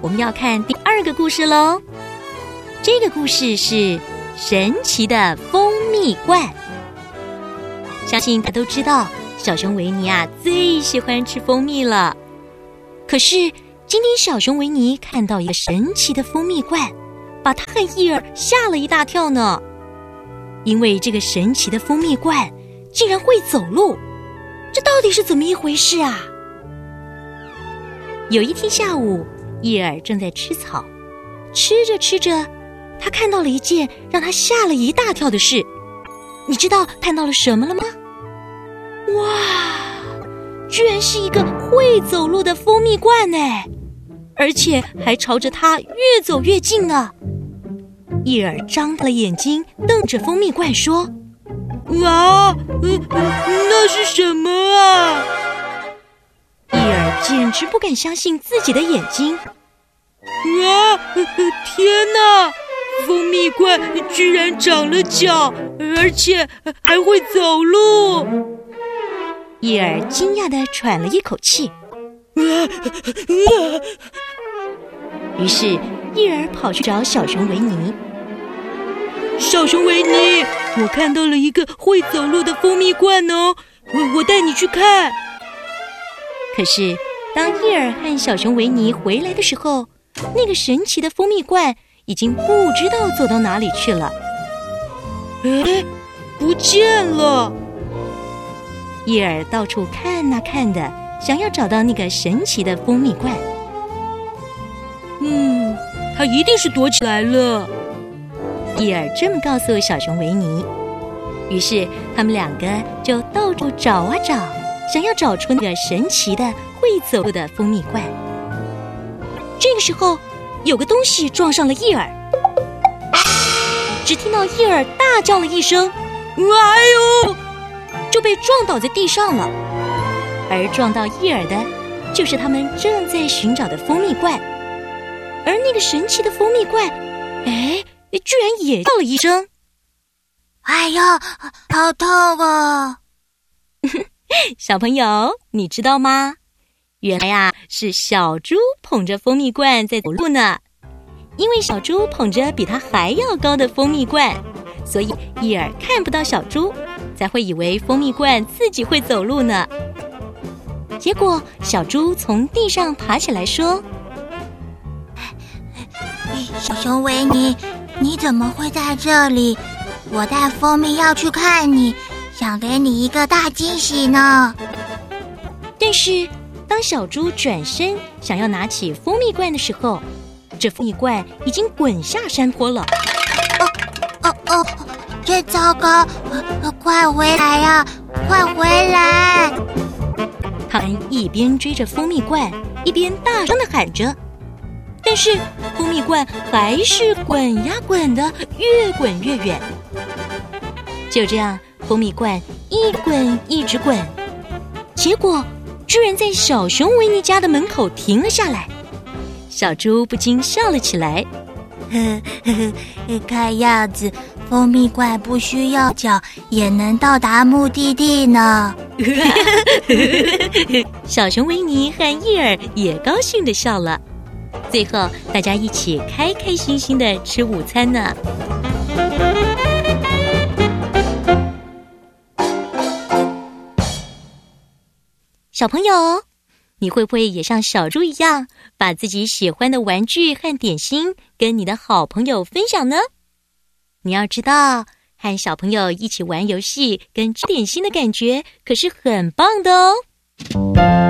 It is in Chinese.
我们要看第2个故事咯。这个故事是神奇的蜂蜜罐。相信大家都知道，小熊维尼最喜欢吃蜂蜜了。可是今天小熊维尼看到一个神奇的蜂蜜罐，把他和伊尔吓了一大跳呢。因为这个神奇的蜂蜜罐竟然会走路，这到底是怎么一回事啊？有一天下午，伊尔正在吃草，吃着吃着，他看到了一件让他吓了一大跳的事。你知道看到了什么了吗？哇，居然是一个会走路的蜂蜜罐呢，而且还朝着他越走越近呢。伊尔张大了眼睛瞪着蜂蜜罐说：哇，那是什么啊？伊尔简直不敢相信自己的眼睛。啊，天哪，蜂蜜罐居然长了脚，而且还会走路。伊尔惊讶地喘了一口气。于是伊尔跑去找小熊维尼。小熊维尼，我看到了一个会走路的蜂蜜罐哦，我带你去看。可是当伊尔和小熊维尼回来的时候，那个神奇的蜂蜜罐已经不知道走到哪里去了。不见了。伊尔到处看啊看的，想要找到那个神奇的蜂蜜罐。它一定是躲起来了。伊尔这么告诉小熊维尼。于是他们2个就到处找啊找，想要找出那个神奇的会走路的蜂蜜罐。这个时候有个东西撞上了伊尔，只听到伊尔大叫了一声，哎呦，就被撞倒在地上了。而撞到伊尔的就是他们正在寻找的蜂蜜罐。而那个神奇的蜂蜜罐居然也叫了一声， 哎呦，好痛哦。 小朋友，你知道吗？原来是小猪捧着蜂蜜罐在走路呢。因为小猪捧着比它还要高的蜂蜜罐，所以伊尔看不到小猪，才会以为蜂蜜罐自己会走路呢。结果小猪从地上爬起来说： 小熊维尼，你怎么会在这里？我带蜂蜜要去看你，想给你一个大惊喜呢。 但是当小猪转身想要拿起蜂蜜罐的时候，这蜂蜜罐已经滚下山坡了。 真糟糕，快回来呀，快回来。 他们一边追着蜂蜜罐，一边大声地喊着，但是蜂蜜罐还是滚呀滚的，越滚越远。就这样，蜂蜜罐一滚一直滚，结果居然在小熊维尼家的门口停了下来。小猪不禁笑了起来。 看样子蜂蜜罐不需要脚也能到达目的地呢。 小熊维尼和伊尔也高兴地笑了。最后大家一起开开心心地吃午餐呢。小朋友，你会不会也像小猪一样，把自己喜欢的玩具和点心跟你的好朋友分享呢？你要知道，和小朋友一起玩游戏跟吃点心的感觉可是很棒的哦。